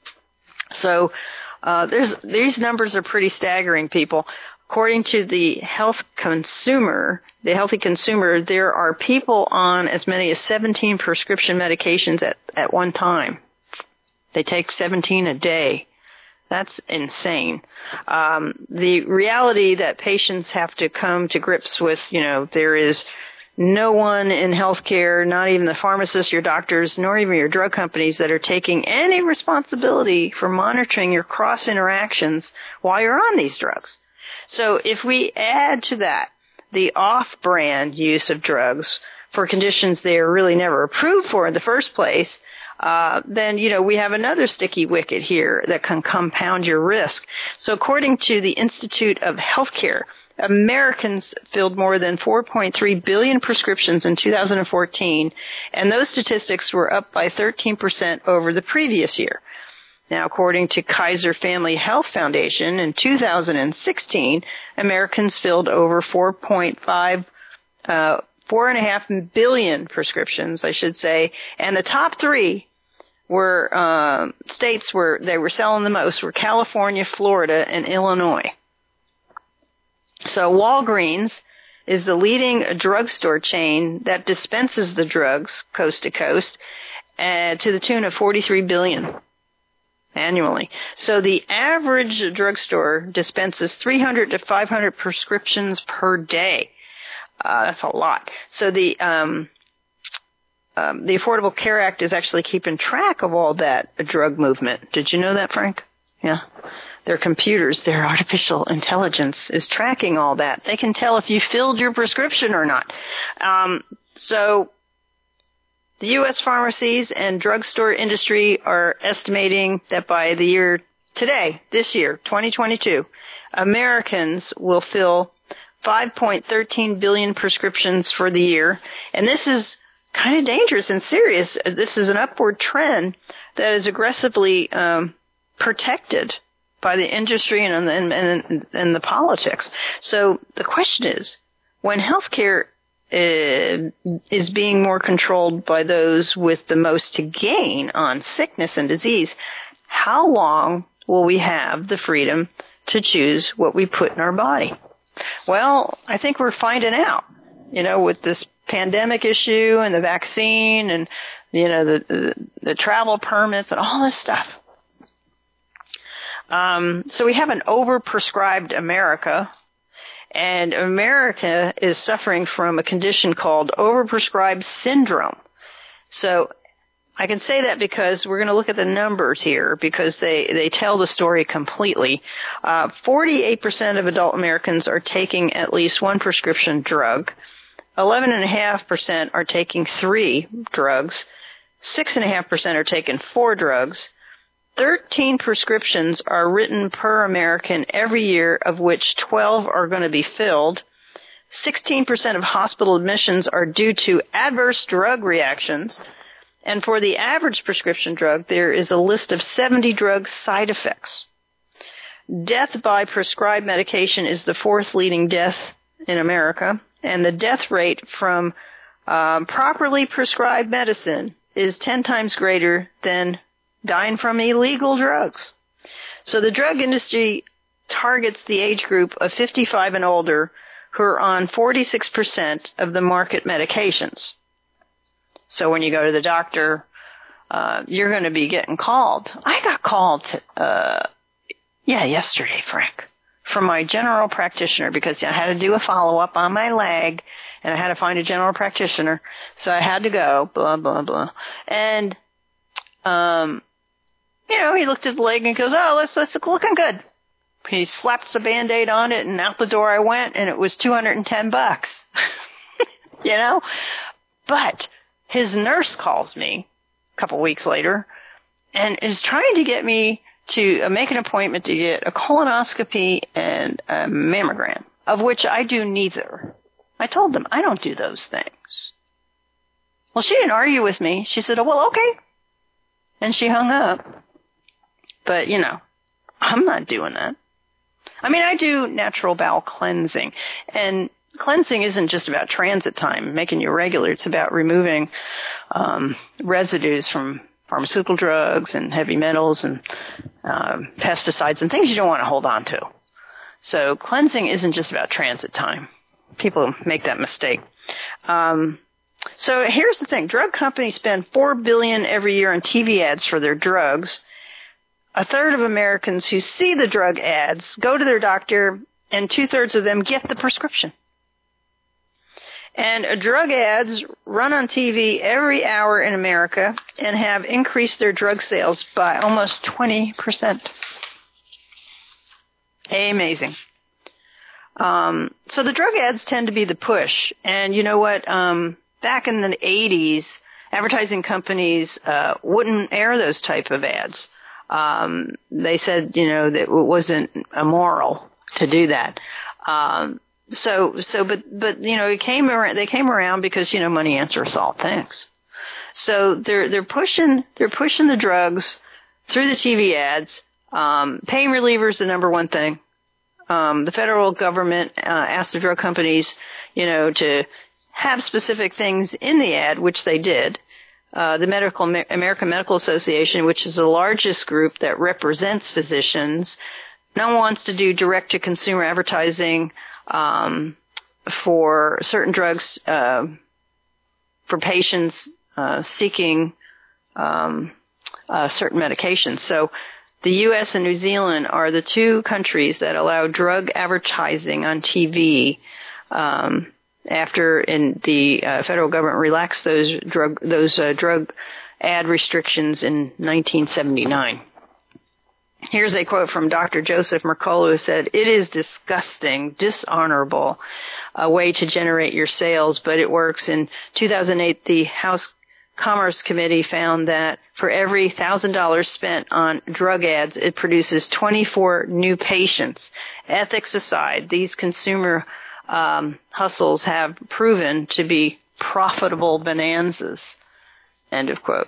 So uh, there's these numbers are pretty staggering, people. According to the Health Consumer, the Healthy Consumer, there are people on as many as seventeen prescription medications at, at one time. They take seventeen a day. That's insane. Um, the reality that patients have to come to grips with, you know, there is no one in healthcare, not even the pharmacists, your doctors, nor even your drug companies that are taking any responsibility for monitoring your cross interactions while you're on these drugs. So if we add to that the off-brand use of drugs for conditions they are really never approved for in the first place, uh, then, you know, we have another sticky wicket here that can compound your risk. So according to the Institute of Healthcare, Americans filled more than four point three billion prescriptions in two thousand fourteen, and those statistics were up by thirteen percent over the previous year. Now, according to Kaiser Family Health Foundation, in two thousand sixteen, Americans filled over four point five, uh, four and a half billion prescriptions, I should say, and the top three were uh, states where they were selling the most were California, Florida, and Illinois. So Walgreens is the leading drugstore chain that dispenses the drugs coast to coast uh, to the tune of forty-three billion dollars annually. So the average drugstore dispenses three hundred to five hundred prescriptions per day. Uh, that's a lot. So the um, um, the Affordable Care Act is actually keeping track of all that drug movement. Did you know that, Frank? Yeah. Their computers, their artificial intelligence is tracking all that. They can tell if you filled your prescription or not. Um, so the U S pharmacies and drugstore industry are estimating that by the year today, this year, twenty twenty-two, Americans will fill five point one three billion prescriptions for the year. And this is kind of dangerous and serious. This is an upward trend that is aggressively um, protected by the industry and, and, and, and the politics. So the question is, when healthcare uh, is being more controlled by those with the most to gain on sickness and disease, how long will we have the freedom to choose what we put in our body? Well, I think we're finding out, you know, with this pandemic issue and the vaccine and, you know, the, the, the travel permits and all this stuff. Um, so we have an overprescribed America, and America is suffering from a condition called overprescribed syndrome. So I can say that because we're going to look at the numbers here because they, they tell the story completely. Uh, forty-eight percent of adult Americans are taking at least one prescription drug. eleven point five percent are taking three drugs. six point five percent are taking four drugs. thirteen prescriptions are written per American every year, of which twelve are going to be filled. sixteen percent of hospital admissions are due to adverse drug reactions. And for the average prescription drug, there is a list of seventy drug side effects. Death by prescribed medication is the fourth leading death in America, and the death rate from um, properly prescribed medicine is ten times greater than dying from illegal drugs. So the drug industry targets the age group of fifty-five and older who are on forty-six percent of the market medications. So when you go to the doctor, uh, you're going to be getting called. I got called, uh, yeah, yesterday, Frank, from my general practitioner because I had to do a follow-up on my leg and I had to find a general practitioner. So I had to go, blah, blah, blah. And, um, you know, he looked at the leg and goes, oh, let's, let's look looking good. He slapped the Band-Aid on it and out the door I went and it was two hundred ten bucks. You know? But his nurse calls me a couple weeks later and is trying to get me to uh, make an appointment to get a colonoscopy and a mammogram, of which I do neither. I told them I don't do those things. Well, she didn't argue with me. She said, oh, well, okay. And she hung up. But, you know, I'm not doing that. I mean, I do natural bowel cleansing. And cleansing isn't just about transit time, making you regular. It's about removing um, residues from pharmaceutical drugs and heavy metals and um, pesticides and things you don't want to hold on to. So cleansing isn't just about transit time. People make that mistake. Um, so here's the thing. Drug companies spend four billion dollars every year on T V ads for their drugs. A third of Americans who see the drug ads go to their doctor, and two-thirds of them get the prescription. And uh, drug ads run on T V every hour in America and have increased their drug sales by almost twenty percent. Amazing. Um, so the drug ads tend to be the push. And you know what? Um, back in the eighties, advertising companies uh, wouldn't air those type of ads. Um, they said, you know, that it wasn't immoral to do that. Um, so, so, but, but, you know, it came around, they came around because, you know, money answers all things. So they're, they're pushing, they're pushing the drugs through the T V ads. Um, pain reliever is the number one thing. Um, the federal government, uh, asked the drug companies, you know, to have specific things in the ad, which they did. Uh, the Medical, American Medical Association, which is the largest group that represents physicians, no one wants to do direct-to-consumer advertising um, for certain drugs uh, for patients uh, seeking um, uh, certain medications. So the U S and New Zealand are the two countries that allow drug advertising on T V um, after in the uh, federal government relaxed those drug those uh, drug ad restrictions in nineteen seventy-nine. Here's a quote from Doctor Joseph Mercola, who said, "It is disgusting, dishonorable, a way to generate your sales, but it works." In two thousand eight, the House Commerce Committee found that for every one thousand dollars spent on drug ads, it produces twenty-four new patients. Ethics aside, these consumer um, hustles have proven to be profitable bonanzas. End of quote.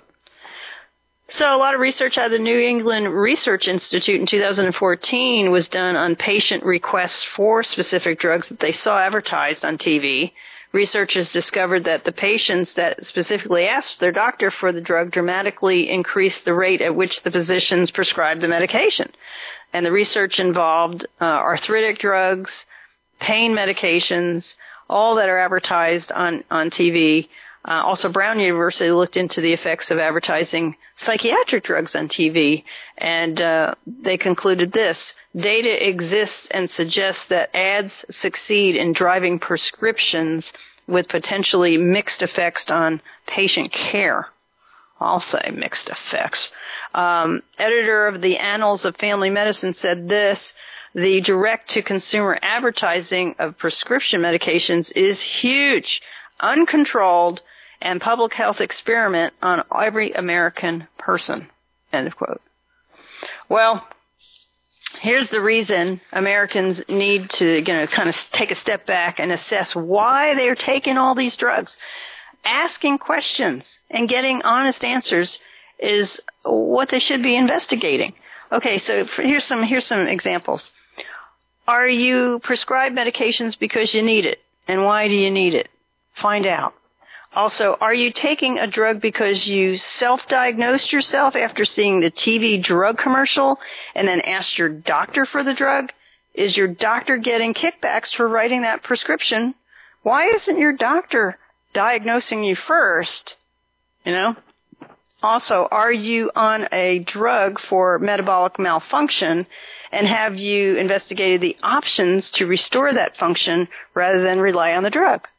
So a lot of research out of the New England Research Institute in two thousand fourteen was done on patient requests for specific drugs that they saw advertised on T V. Researchers discovered that the patients that specifically asked their doctor for the drug dramatically increased the rate at which the physicians prescribed the medication. And the research involved uh, arthritic drugs, pain medications, all that are advertised on, on T V. Uh, also, Brown University looked into the effects of advertising psychiatric drugs on T V, and uh, they concluded this: data exists and suggests that ads succeed in driving prescriptions with potentially mixed effects on patient care. I'll say mixed effects. Um, editor of the Annals of Family Medicine said this: the direct-to-consumer advertising of prescription medications is huge, uncontrolled, and public health experiment on every American person. End of quote. Well, here's the reason Americans need to, you know, kind of take a step back and assess why they're taking all these drugs. Asking questions and getting honest answers is what they should be investigating. Okay, so here's some here's some examples. Are you prescribed medications because you need it? And why do you need it? Find out. Also, are you taking a drug because you self-diagnosed yourself after seeing the T V drug commercial and then asked your doctor for the drug? Is your doctor getting kickbacks for writing that prescription? Why isn't your doctor diagnosing you first? You know? Also, are you on a drug for metabolic malfunction, and have you investigated the options to restore that function rather than rely on the drug?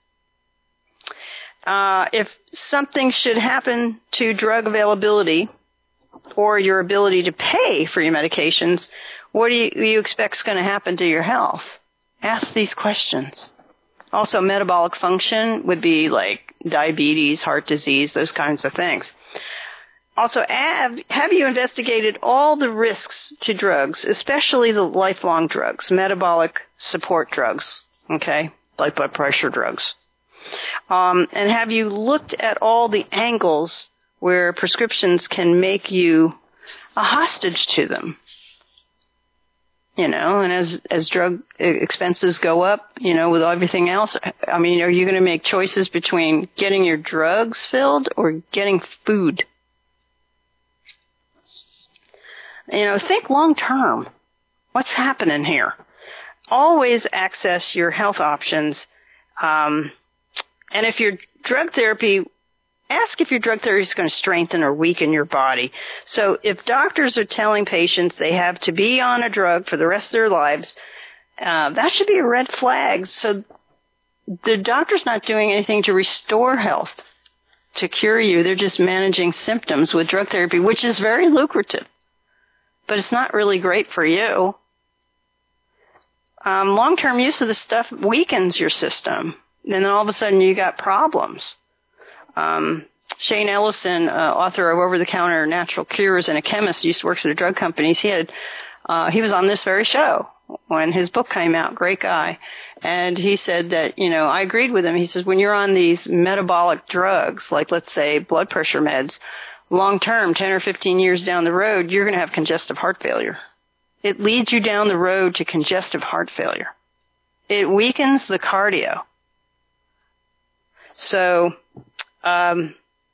Uh, if something should happen to drug availability or your ability to pay for your medications, what do you, you expect is going to happen to your health? Ask these questions. Also, metabolic function would be like diabetes, heart disease, those kinds of things. Also, have, have you investigated all the risks to drugs, especially the lifelong drugs, metabolic support drugs, okay, like blood pressure drugs? Um, and have you looked at all the angles where prescriptions can make you a hostage to them? You know, and as, as drug expenses go up, you know, with everything else, I mean, are you going to make choices between getting your drugs filled or getting food? You know, think long term. What's happening here? Always access your health options. Um, and if your drug therapy, ask if your drug therapy is going to strengthen or weaken your body. So if doctors are telling patients they have to be on a drug for the rest of their lives, uh, that should be a red flag. So the doctor's not doing anything to restore health, to cure you. They're just managing symptoms with drug therapy, which is very lucrative. But it's not really great for you. Um, long-term use of the stuff weakens your system. And then all of a sudden you got problems. Um, Shane Ellison, uh, author of Over-the-Counter Natural Cures and a chemist, used to work for the drug companies. He had, uh, he was on this very show when his book came out. Great guy. And he said that, you know, I agreed with him. He says, when you're on these metabolic drugs, like let's say blood pressure meds, long term, ten or fifteen years down the road, you're going to have congestive heart failure. It leads you down the road to congestive heart failure. It weakens the cardio. So, um,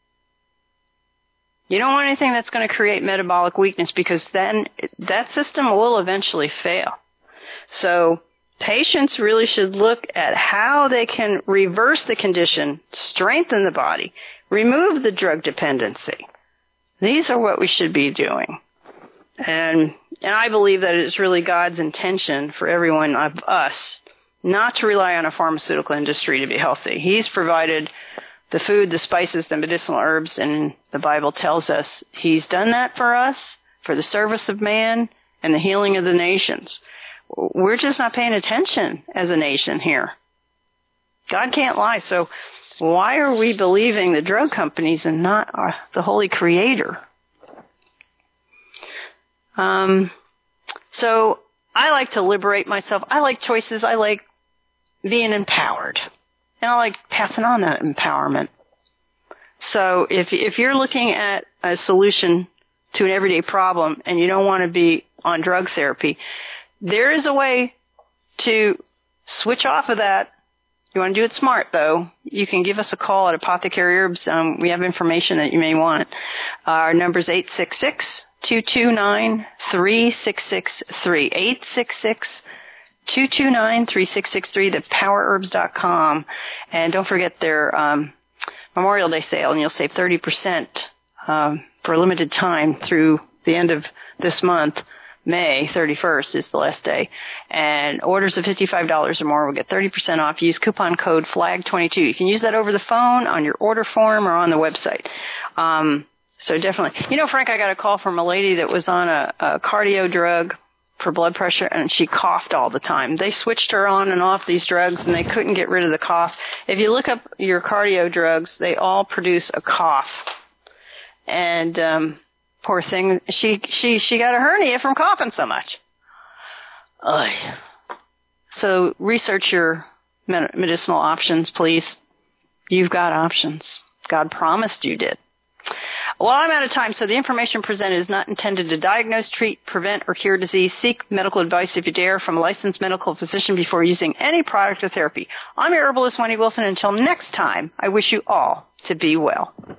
you don't want anything that's going to create metabolic weakness, because then that system will eventually fail. So patients really should look at how they can reverse the condition, strengthen the body, remove the drug dependency. These are what we should be doing. And and I believe that it's really God's intention for every one of us not to rely on a pharmaceutical industry to be healthy. He's provided the food, the spices, the medicinal herbs, and the Bible tells us He's done that for us, for the service of man and the healing of the nations. We're just not paying attention as a nation here. God can't lie. So why are we believing the drug companies and not our, the Holy Creator? Um, so I like to liberate myself. I like choices. I like being empowered. And I like passing on that empowerment. So if if you're looking at a solution to an everyday problem and you don't want to be on drug therapy, there is a way to switch off of that. You want to do it smart, though. You can give us a call at Apothecary Herbs. Um, we have information that you may want. Our number is eight six six, two two nine, three six six three. eight six six, two two nine, three six six three, the power herbs dot com. And don't forget their um, Memorial Day sale, and you'll save thirty percent um, for a limited time through the end of this month. May thirty-first is the last day. And orders of fifty-five dollars or more will get thirty percent off. Use coupon code flag twenty-two. You can use that over the phone, on your order form, or on the website. Um, so definitely. You know, Frank, I got a call from a lady that was on a, a cardio drug for blood pressure, and she coughed all the time. They switched her on and off these drugs, and they couldn't get rid of the cough. If you look up your cardio drugs, they all produce a cough. And um poor thing, she she she got a hernia from coughing so much. Ugh. So research your medicinal options, please. You've got options. God promised you did. Well, I'm out of time, so the information presented is not intended to diagnose, treat, prevent, or cure disease. Seek medical advice, if you dare, from a licensed medical physician before using any product or therapy. I'm your herbalist, Wendy Wilson. Until next time, I wish you all to be well.